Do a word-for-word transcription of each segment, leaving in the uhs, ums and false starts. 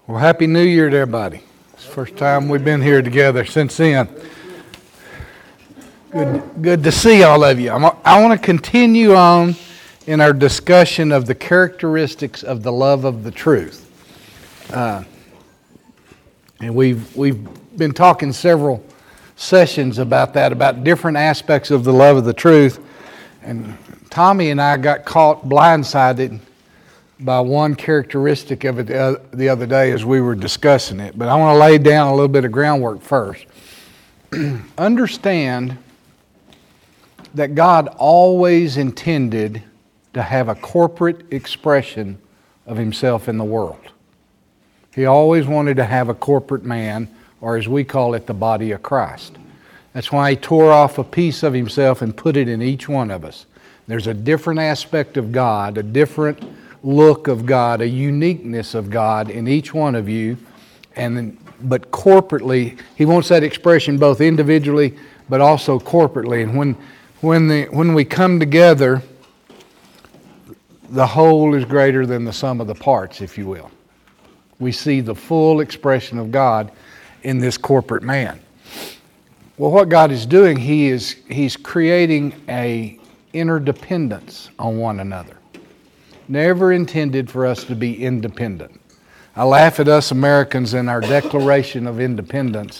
Well, Happy New Year to everybody. It's the first time we've been here together since then. Good, good to see all of you. I'm, I want to continue on in our discussion of the characteristics of the love of the truth. Uh, and we've we've been talking several sessions about that, about different aspects of the love of the truth. And Tommy and I got caught blindsided by one characteristic of it the other day as we were discussing it. But I want to lay down a little bit of groundwork first. Understand that God always intended to have a corporate expression of Himself in the world. He always wanted to have a corporate man, or as we call it, the body of Christ. That's why He tore off a piece of Himself and put it in each one of us. There's a different aspect of God, a different look of God, a uniqueness of God in each one of you, and then, but corporately, He wants that expression both individually but also corporately. And when when the when we come together, the whole is greater than the sum of the parts, if you will. We see the full expression of God in this corporate man. Well, what God is doing, He is He's creating a interdependence on one another. Never intended for us to be independent. I laugh at us Americans in our Declaration of Independence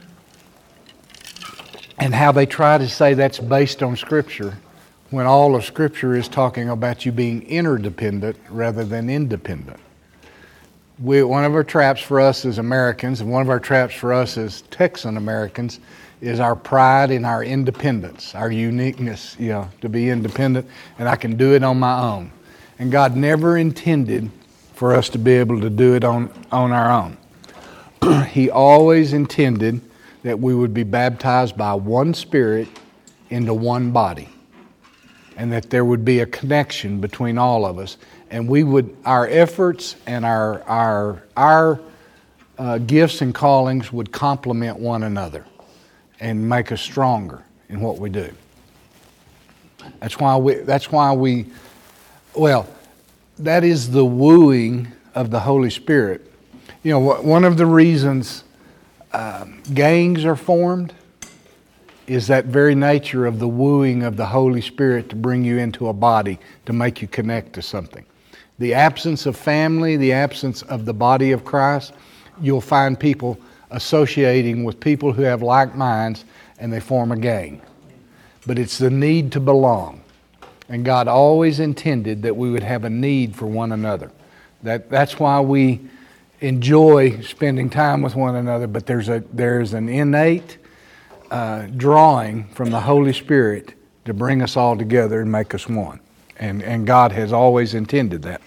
and how they try to say that's based on Scripture when all of Scripture is talking about you being interdependent rather than independent. We, one of our traps for us as Americans, and one of our traps for us as Texan Americans, is our pride in our independence, our uniqueness, you know, to be independent, and I can do it on my own. And God never intended for us to be able to do it on, on our own. He always intended that we would be baptized by one Spirit into one body, and that there would be a connection between all of us, and we would, our efforts and our our our uh, gifts and callings would complement one another and make us stronger in what we do. That's why we. That's why we. Well, that is the wooing of the Holy Spirit. You know, one of the reasons uh, gangs are formed is that very nature of the wooing of the Holy Spirit to bring you into a body, to make you connect to something. The absence of family, the absence of the body of Christ, you'll find people associating with people who have like minds, and they form a gang. But it's the need to belong. And God always intended that we would have a need for one another. That that's why we enjoy spending time with one another. But there's a there's an innate uh, drawing from the Holy Spirit to bring us all together and make us one. And and God has always intended that.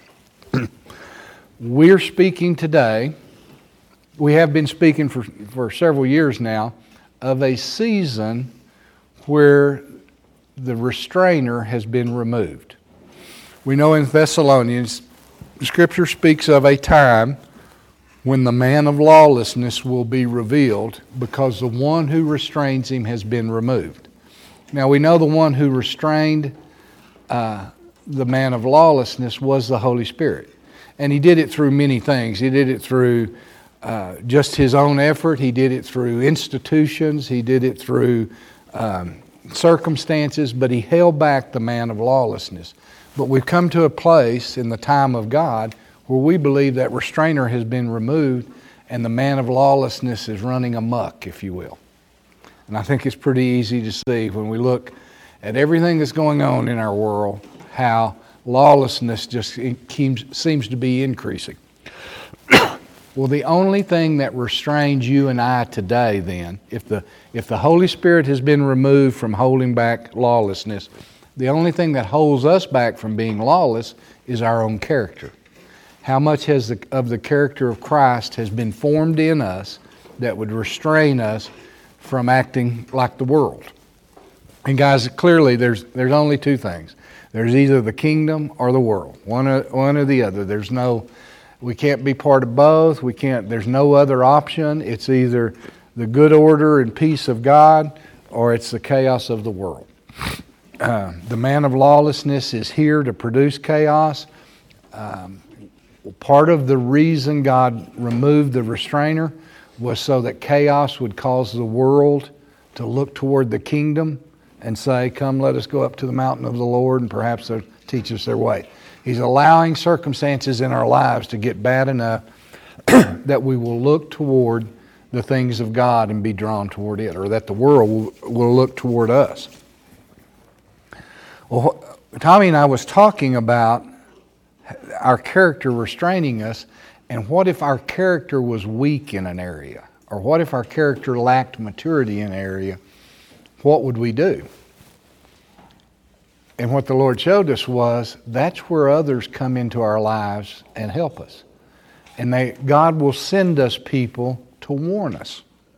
We're speaking today. We have been speaking for for several years now of a season where the restrainer has been removed. We know in Thessalonians, Scripture speaks of a time when the man of lawlessness will be revealed because the one who restrains him has been removed. Now we know the one who restrained uh, the man of lawlessness was the Holy Spirit. And He did it through many things. He did it through uh, just His own effort. He did it through institutions. He did it through um, circumstances, but He held back the man of lawlessness. But we've come to a place in the time of God where we believe that restrainer has been removed and the man of lawlessness is running amok, if you will. And I think it's pretty easy to see when we look at everything that's going on in our world, how lawlessness just seems to be increasing. Well, the only thing that restrains you and I today then, if the if the Holy Spirit has been removed from holding back lawlessness, the only thing that holds us back from being lawless is our own character. How much has the, of the character of Christ has been formed in us that would restrain us from acting like the world? And guys, clearly there's there's only two things. There's either the kingdom or the world, one or, one or the other. There's no... We can't be part of both. We can't. There's no other option. It's either the good order and peace of God, or it's the chaos of the world. Uh, the man of lawlessness is here to produce chaos. Um, part of the reason God removed the restrainer was so that chaos would cause the world to look toward the kingdom and say, come, let us go up to the mountain of the Lord, and perhaps they'll teach us their way. He's allowing circumstances in our lives to get bad enough that we will look toward the things of God and be drawn toward it, or that the world will, will look toward us. Well, Tommy and I was talking about our character restraining us, and what if our character was weak in an area? Or what if our character lacked maturity in an area? What would we do? And what the Lord showed us was that's where others come into our lives and help us. And they, God will send us people to warn us.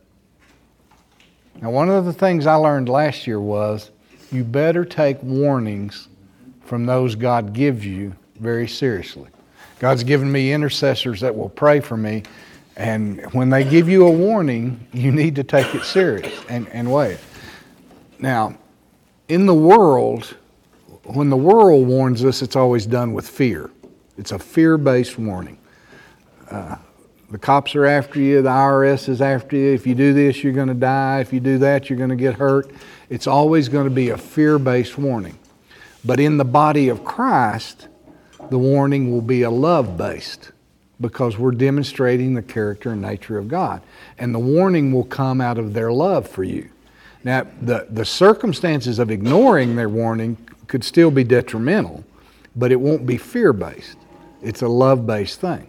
Now, one of the things I learned last year was you better take warnings from those God gives you very seriously. God's given me intercessors that will pray for me, and when they give you a warning, you need to take it serious and, and weigh it. Now, in the world, when the world warns us, it's always done with fear. It's a fear-based warning. Uh, the cops are after you, the I R S is after you. If you do this, you're going to die. If you do that, you're going to get hurt. It's always going to be a fear-based warning. But in the body of Christ, the warning will be a love-based, because we're demonstrating the character and nature of God. And the warning will come out of their love for you. Now, the, the circumstances of ignoring their warning could still be detrimental, but it won't be fear-based. It's a love-based thing.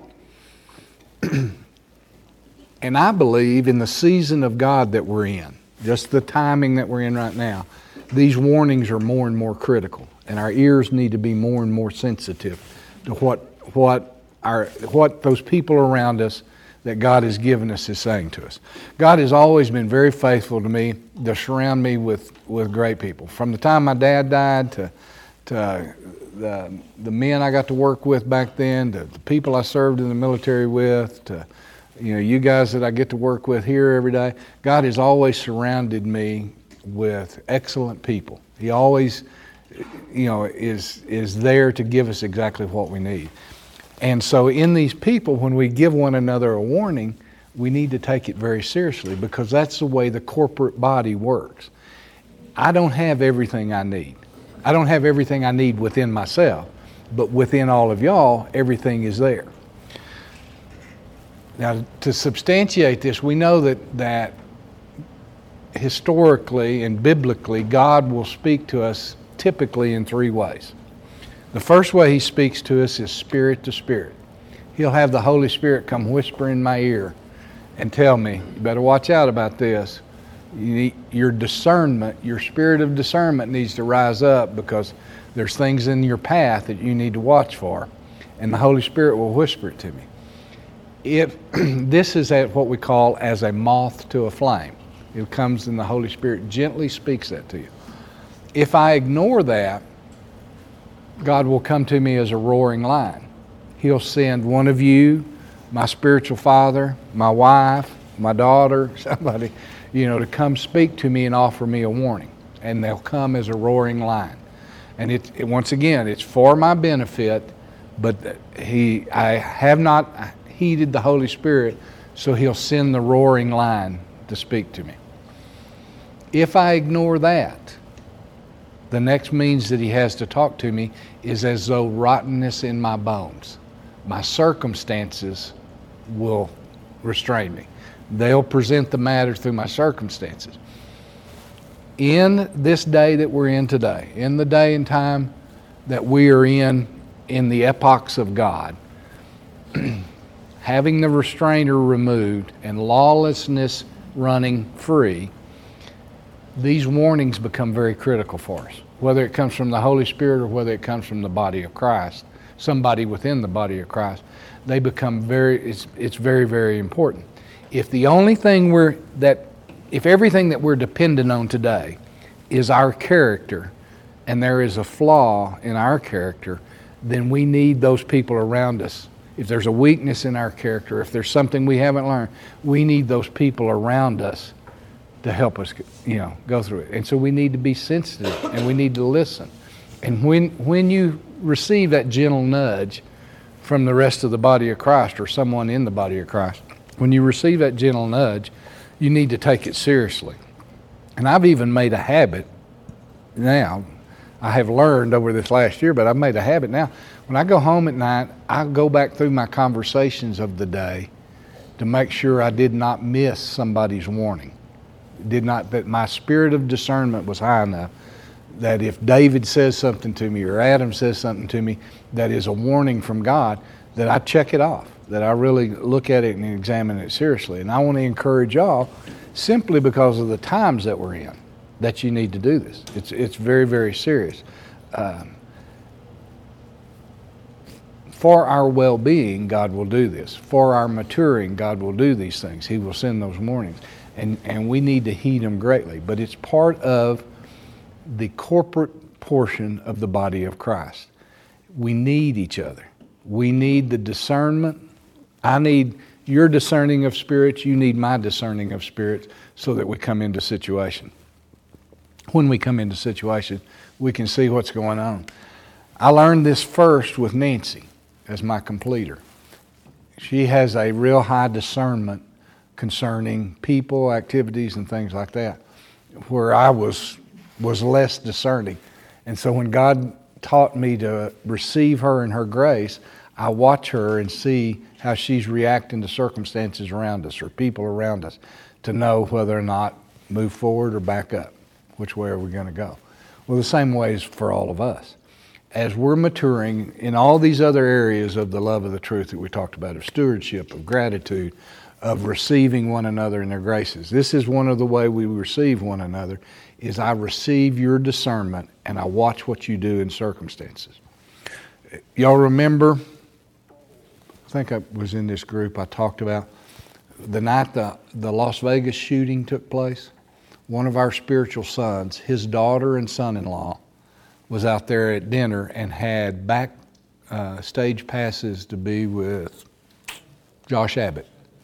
And I believe in the season of God that we're in, just the timing that we're in right now, these warnings are more and more critical, and our ears need to be more and more sensitive to what what our what those people around us that God has given us is saying to us. God has always been very faithful to me to surround me with, with great people. From the time my dad died to to the the men I got to work with back then, to the people I served in the military with, to you know you guys that I get to work with here every day. God has always surrounded me with excellent people. He always, you know, is is there to give us exactly what we need. And so in these people, when we give one another a warning, we need to take it very seriously, because that's the way the corporate body works. I don't have everything I need. I don't have everything I need within myself, but within all of y'all, everything is there. Now, to substantiate this, we know that that historically and biblically, God will speak to us typically in three ways. The first way He speaks to us is spirit to spirit. He'll have the Holy Spirit come whisper in my ear and tell me, you better watch out about this. You need, your discernment, your spirit of discernment needs to rise up, because there's things in your path that you need to watch for. And the Holy Spirit will whisper it to me. If this is at what we call as a moth to a flame. It comes and the Holy Spirit gently speaks that to you. If I ignore that, God will come to me as a roaring lion. He'll send one of you, my spiritual father, my wife, my daughter, somebody, you know, to come speak to me and offer me a warning. And they'll come as a roaring lion. And it, it once again, it's for my benefit, but he, I have not heeded the Holy Spirit, so He'll send the roaring lion to speak to me. If I ignore that, the next means that He has to talk to me is as though rottenness in my bones. My circumstances will restrain me. They'll present the matter through my circumstances. In this day that we're in today, in the day and time that we are in, in the epochs of God, having the restrainer removed and lawlessness running free, these warnings become very critical for us. Whether it comes from the Holy Spirit or whether it comes from the body of Christ, somebody within the body of Christ, they become very, it's, it's very, very important. If the only thing we're, that, if everything that we're dependent on today is our character, and there is a flaw in our character, then we need those people around us. If there's a weakness in our character, if there's something we haven't learned, we need those people around us to help us, you know, go through it. And so we need to be sensitive, and we need to listen. And when when you receive that gentle nudge from the rest of the body of Christ or someone in the body of Christ. When you receive that gentle nudge, you need to take it seriously. And I've even made a habit now. I have learned over this last year, but I've made a habit now. When I go home at night, I go back through my conversations of the day to make sure I did not miss somebody's warning. Did not, that my spirit of discernment was high enough that if David says something to me or Adam says something to me that is a warning from God, that I check it off, that I really look at it and examine it seriously. And I want to encourage y'all, simply because of the times that we're in, that you need to do this. It's it's very, very serious. Um, for our well-being, God will do this. For our maturing, God will do these things. He will send those warnings. And, and we need to heed them greatly. But it's part of the corporate portion of the body of Christ. We need each other. We need the discernment. I need your discerning of spirits. You need my discerning of spirits so that we come into situation. When we come into situation, we can see what's going on. I learned this first with Nancy as my completer. She has a real high discernment concerning people, activities, and things like that, where I was was less discerning. And so when God taught me to receive her in her grace, I watch her and see how she's reacting to circumstances around us or people around us to know whether or not move forward or back up. Which way are we going to go? Well, the same way is for all of us. As we're maturing in all these other areas of the love of the truth that we talked about, of stewardship, of gratitude, of receiving one another in their graces. This is one of the way we receive one another, is I receive your discernment and I watch what you do in circumstances. Y'all remember, I think I was in this group I talked about, the night the, the Las Vegas shooting took place. One of our spiritual sons, his daughter and son-in-law, was out there at dinner and had back uh, stage passes to be with Josh Abbott.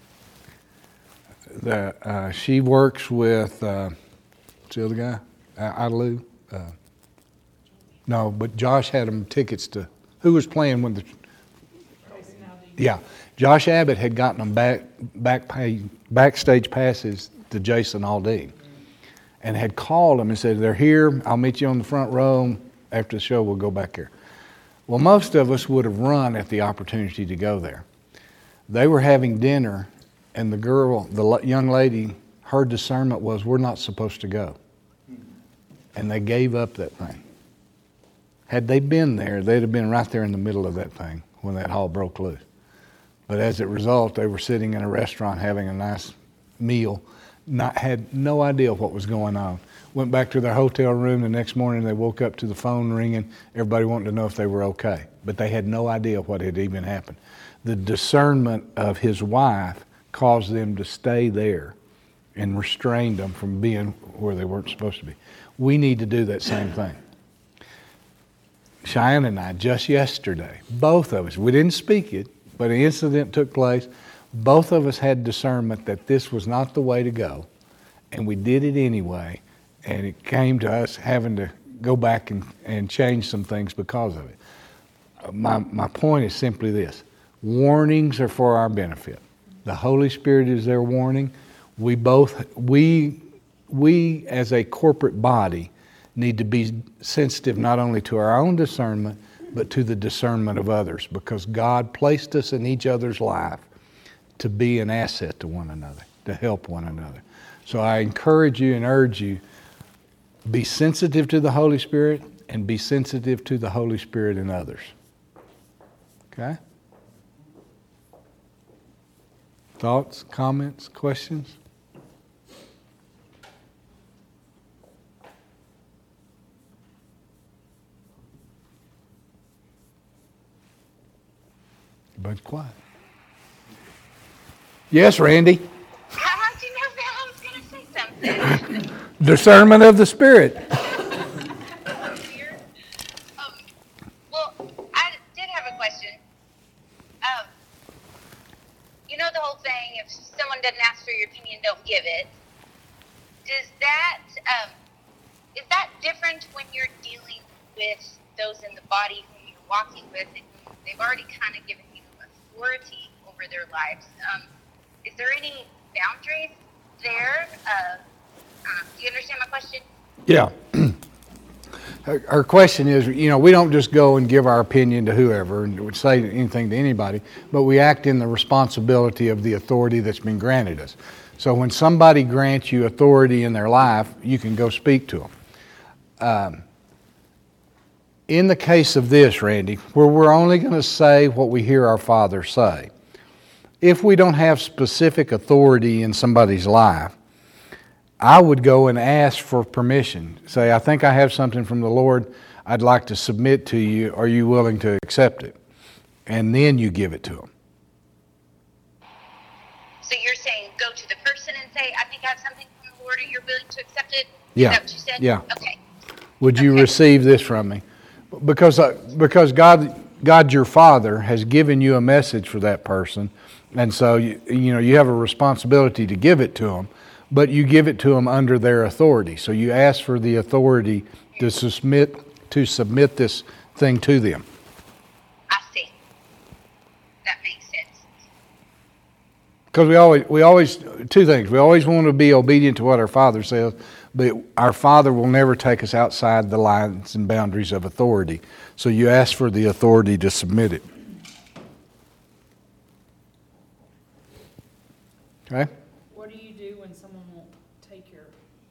The, uh, she works with, uh, what's the other guy? Uh, Idalou? Uh, no, but Josh had them tickets to, who was playing when the, yeah, Josh Abbott had gotten them back, back pay, backstage passes to Jason Aldean. And had called them and said, they're here, I'll meet you on the front row. After the show, we'll go back here. Well, most of us would have run at the opportunity to go there. They were having dinner, and the girl, the young lady, her discernment was, we're not supposed to go. And they gave up that thing. Had they been there, they'd have been right there in the middle of that thing when that all broke loose. But as a result, they were sitting in a restaurant having a nice meal, Not had no idea what was going on. Went back to their hotel room the next morning. They woke up to the phone ringing. Everybody wanted to know if they were okay, but they had no idea what had even happened. The discernment of his wife caused them to stay there and restrained them from being where they weren't supposed to be. We need to do that same thing. Cheyenne and I, just yesterday, both of us, we didn't speak it, but an incident took place. Both of us had discernment that this was not the way to go, and we did it anyway, and it came to us having to go back and, and change some things because of it. My, my point is simply this. Warnings are for our benefit. The Holy Spirit is their warning. We both, we, we as a corporate body need to be sensitive not only to our own discernment, but to the discernment of others, because God placed us in each other's life to be an asset to one another, to help one another. So I encourage you and urge you, be sensitive to the Holy Spirit and be sensitive to the Holy Spirit in others. Okay? Thoughts, comments, questions? Everybody's quiet. Yes, Randy. How did you know that I was going to say something? Discernment of the Spirit. um, well, I did have a question. Um, you know the whole thing, if someone doesn't ask for your opinion, don't give it. Does that, um, is that different when you're dealing with those in the body whom you're walking with, and they've already kind of given you authority over their lives. Um, is there any boundaries there? Uh, uh, do you understand my question? Yeah. Her her question is, you know, we don't just go and give our opinion to whoever and would say anything to anybody, but we act in the responsibility of the authority that's been granted us. So when somebody grants you authority in their life, you can go speak to them. Um, in the case of this, Randy, where we're only going to say what we hear our Father say, if we don't have specific authority in somebody's life, I would go and ask for permission. Say, I think I have something from the Lord I'd like to submit to you. Are you willing to accept it? And then you give it to them. So you're saying go to the person and say, I think I have something from the Lord. Are you willing to accept it? Is Yeah. that what you said? Yeah. Okay. Would you Okay. receive this from me? Because uh, because God God your Father has given you a message for that person, and so you, you know you have a responsibility to give it to them, but you give it to them under their authority. So you ask for the authority to submit to submit this thing to them. I see. That makes sense. Because we always we always two things. We always want to be obedient to what our Father says, but our Father will never take us outside the lines and boundaries of authority. So you ask for the authority to submit it. Okay? What do you do when someone won't take your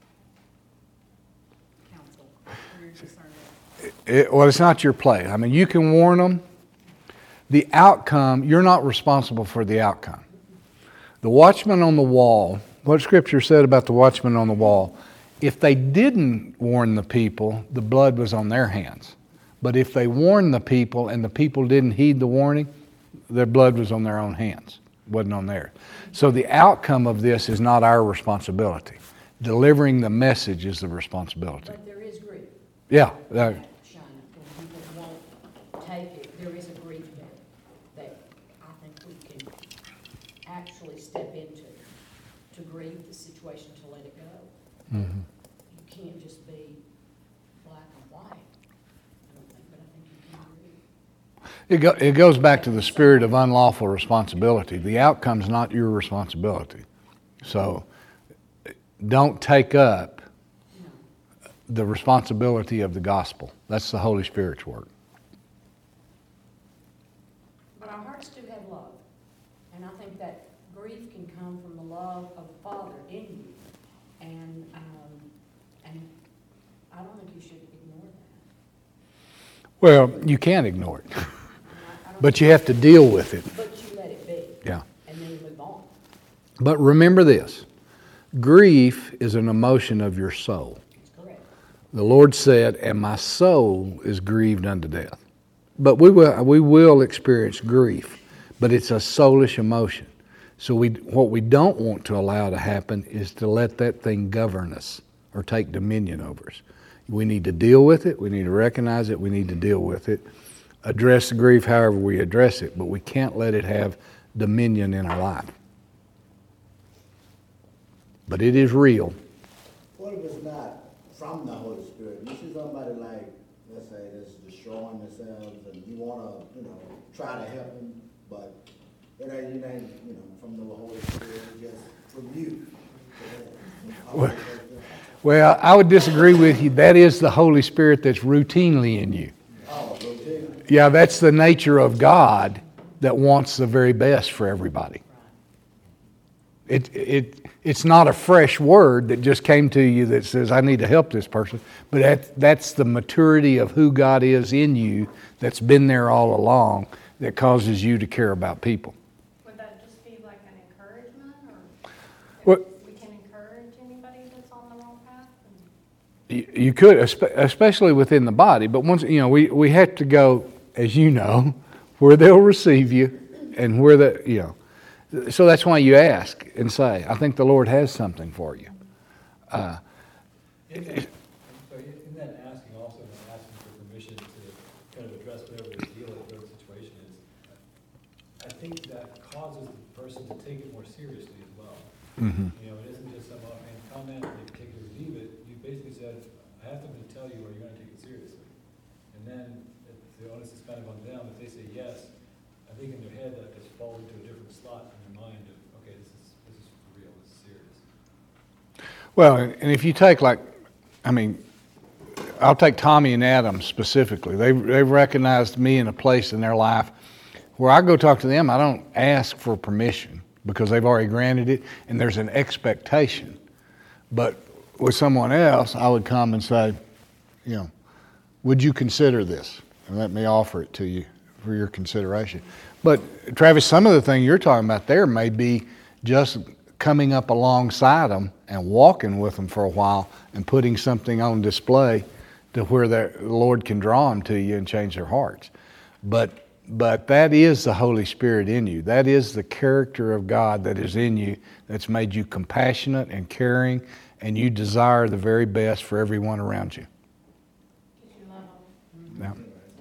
counsel or your discernment? It, well, it's not your play. I mean, you can warn them. The outcome, you're not responsible for the outcome. The watchman on the wall, what Scripture said about the watchman on the wall, if they didn't warn the people, the blood was on their hands. But if they warned the people and the people didn't heed the warning, their blood was on their own hands. It wasn't on theirs. So the outcome of this is not our responsibility. Delivering the message is the responsibility. But there is grief, Yeah. that- Shana, when people won't take it, there is a grief there that I think we can actually step into, to grieve the situation, to let it go. Mhm. You can't just be black and white, I don't think, but I think you can grieve. It, go, it goes back to the spirit of unlawful responsibility. The outcome's not your responsibility. So don't take up No. the responsibility of the gospel. That's the Holy Spirit's work. But our hearts do have love, and I think that grief can come from the love of the Father in you, and, um, and I don't think you should ignore that. Well, you can't ignore it, And I- I don't but you have to deal with it. But you let it be. Yeah. And then you move on. But remember this, grief is an emotion of your soul. That's correct. The Lord said, and my soul is grieved unto death. But we will, we will experience grief, but it's a soulish emotion. So we, what we don't want to allow to happen is to let that thing govern us or take dominion over us. We need to deal with it. We need to recognize it. We need to deal with it. Address the grief however we address it, but we can't let it have dominion in our life. But it is real. What if it's not from the Holy Spirit? You see somebody like, let's say, that's destroying themselves, and you want to, you know, try to help them, but it ain't, it ain't, you know, from the Holy Spirit, it's just from you. Well- Well, I would disagree with you. That is the Holy Spirit that's routinely in you. Oh, routine. Yeah, that's the nature of God that wants the very best for everybody. It, it, it's not a fresh word that just came to you that says, I need to help this person. But that, that's the maturity of who God is in you that's been there all along that causes you to care about people. Would that just be like an encouragement, or What- we can encourage anybody that's on the wrong path? You you could, espe- especially within the body, but once, you know, we, we have to go, as you know, where they'll receive you and where the, you know. So that's why you ask and say, I think the Lord has something for you. Uh, In that, so in that asking also, and asking for permission to kind of address whatever the deal with the situation is, I think that causes the person to take it more seriously as well. mhm. You know, it isn't just some offhand comment, they take it or leave it. You basically said, I have something to tell you, or you're going to take it seriously. And then if the onus is kind of on them. If they say yes, I think in their head that just falls into a different slot in their mind of, okay, this is, this is for real, this is serious. Well, and and if you take like, I mean, I'll take Tommy and Adam specifically. They they've recognized me in a place in their life where I go talk to them. I don't ask for permission because they've already granted it, and there's an expectation. But with someone else, I would come and say, you know, would you consider this? And let me offer it to you for your consideration. But Travis, some of the thing you're talking about there may be just coming up alongside them and walking with them for a while and putting something on display to where the Lord can draw them to you and change their hearts. But but that is the Holy Spirit in you. That is the character of God that is in you that's made you compassionate and caring, and you desire the very best for everyone around you. Yeah.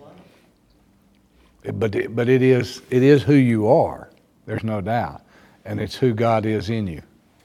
But it, but it is it is who you are. There's no doubt, and it's who God is in you.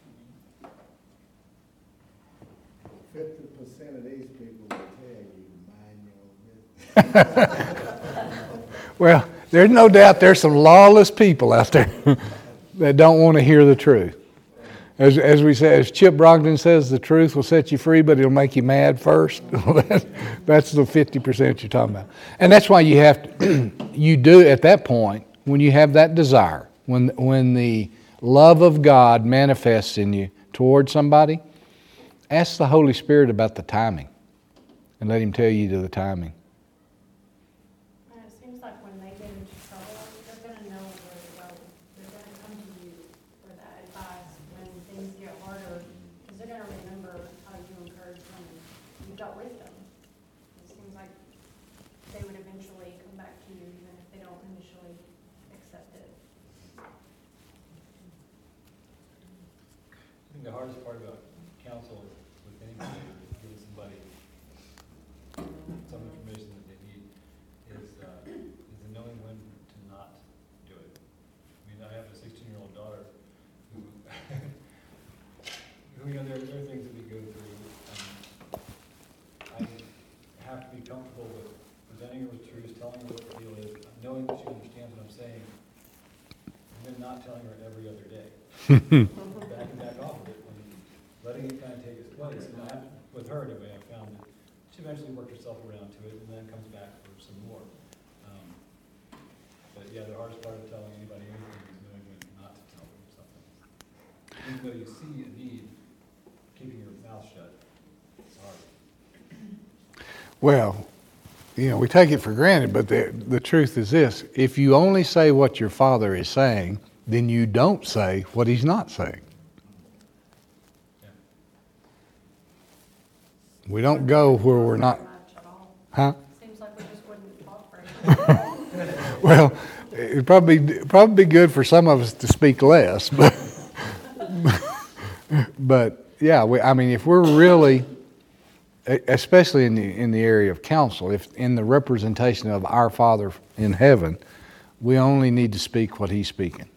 Fifty percent of these people will tell you, mind your own business. Well, there's no doubt there's some lawless people out there that don't want to hear the truth. As as we say, as Chip Brogdon says, the truth will set you free, but it'll make you mad first. That's the fifty percent you're talking about. And that's why you have to, you do at that point, when you have that desire, when when the love of God manifests in you toward somebody, ask the Holy Spirit about the timing and let Him tell you to the timing. And it seems like when they get into trouble, they're gonna know where to go. They're gonna come to you for that advice when things get harder, because they're gonna remember how you encouraged them and you dealt with them. It seems like they would eventually come back to you even if they don't initially accept it. I think the hardest part about counsel with anybody is giving somebody some information that they need is, uh, is the knowing when to not do it. I mean, I have a sixteen-year-old daughter who, who, you know, there, there are things that we go through. Um, I have to be comfortable with presenting her with truth, telling her what the deal is, knowing that she understands what I'm saying, and then not telling her every other day. Backing back off of it, and letting it kind of take its place. And I have, with her anyway, I found that she eventually worked herself around to it and then comes back for some more. Um, but yeah, the hardest part of telling anybody anything is knowing when not to tell them something. Even though you see a need, keeping your mouth shut, it's hard. Well, you know, we take it for granted, but the, the truth is this. If you only say what your Father is saying, then you don't say what He's not saying. Yeah. We don't go where we're not, Much at all. huh? Seems like we just wouldn't talk very much. Well, it'd probably probably be good for some of us to speak less, but but yeah, we, I mean, if we're really, especially in the in the area of counsel, if in the representation of our Father in heaven, we only need to speak what He's speaking.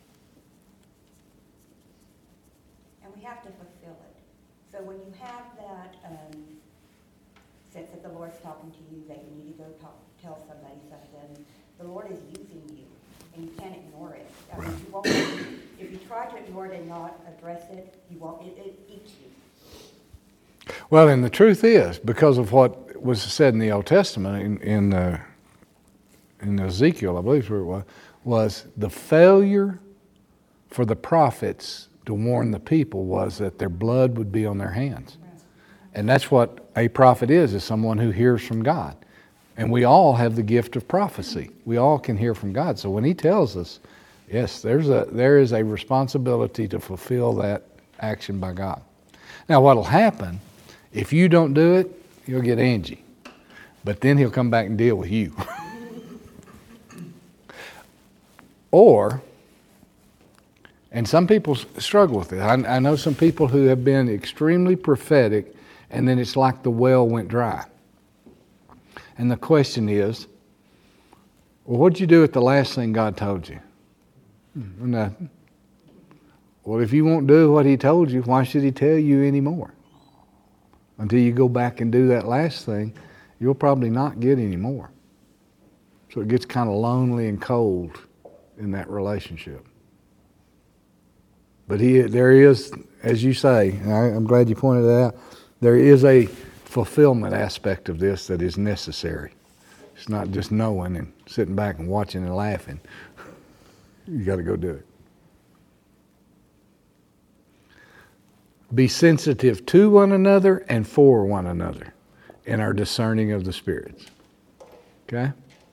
And we have to fulfill it. So when you have that um, sense that the Lord's talking to you, that you need to go talk, tell somebody something, the Lord is using you, and you can't ignore it. I mean, you won't, if you try to ignore it and not address it, you won't. It, it eats you. Well, and the truth is, because of what was said in the Old Testament, in in, uh, in Ezekiel, I believe where it was, was the failure for the prophets to warn the people was that their blood would be on their hands. And that's what a prophet is, is someone who hears from God. And we all have the gift of prophecy. We all can hear from God. So when He tells us, yes, there's a there is a responsibility to fulfill that action by God. Now what'll happen, if you don't do it, you'll get Angie. But then He'll come back and deal with you. Or, and some people struggle with it. I, I know some people who have been extremely prophetic, and then it's like the well went dry. And the question is, well, what'd you do with the last thing God told you? Hmm, nothing. Well, if you won't do what He told you, why should He tell you anymore? Until you go back and do that last thing, you'll probably not get any more. So it gets kind of lonely and cold in that relationship. But he, there is, as you say, and I, I'm glad you pointed it out, there is a fulfillment aspect of this that is necessary. It's not just knowing and sitting back and watching and laughing. You got to go do it. Be sensitive to one another and for one another in our discerning of the spirits. Okay?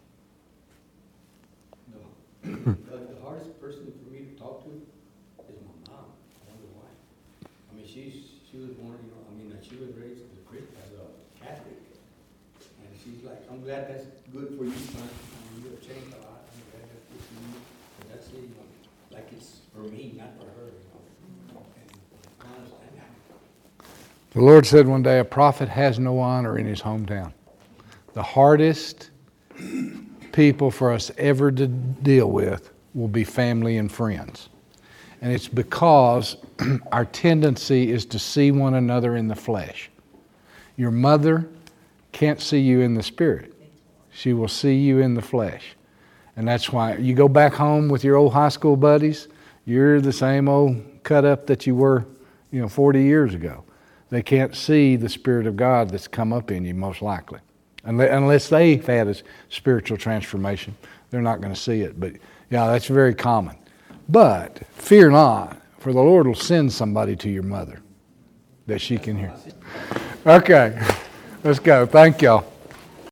No. Uh, the hardest person for me to talk to is my mom. I wonder why. I mean, she's, she was born, you know, I mean, she was raised as a Christian, as a Catholic. And she's like, I'm glad that's good for you, son. I mean, you have changed a lot. I'm glad that's good for you. But that's it, you know, like it's for me, not for her, you know. And I understand that. The Lord said one day, a prophet has no honor in his hometown. The hardest people for us ever to deal with will be family and friends. And it's because our tendency is to see one another in the flesh. Your mother can't see you in the spirit. She will see you in the flesh. And that's why you go back home with your old high school buddies, you're the same old cut up that you were, you know, forty years ago. They can't see the Spirit of God that's come up in you, most likely. Unless they've had a spiritual transformation, they're not going to see it. But yeah, that's very common. But fear not, for the Lord will send somebody to your mother that she can hear. Okay, let's go. Thank y'all.